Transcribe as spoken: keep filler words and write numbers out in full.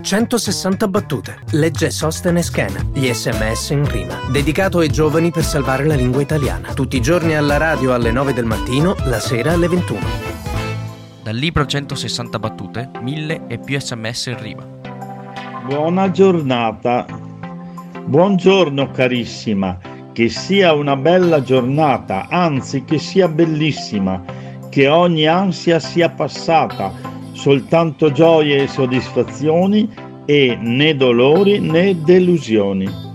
centosessanta battute. Legge Sostenes Schena. Gli sms in rima. Dedicato ai giovani per salvare la lingua italiana. Tutti i giorni alla radio alle nove del mattino, la sera alle ventuno. Dal libro centosessanta battute, mille e più sms in rima. Buona giornata. Buongiorno carissima. Che sia una bella giornata, anzi che sia bellissima. Che ogni ansia sia passata. Soltanto gioie e soddisfazioni e né dolori né delusioni.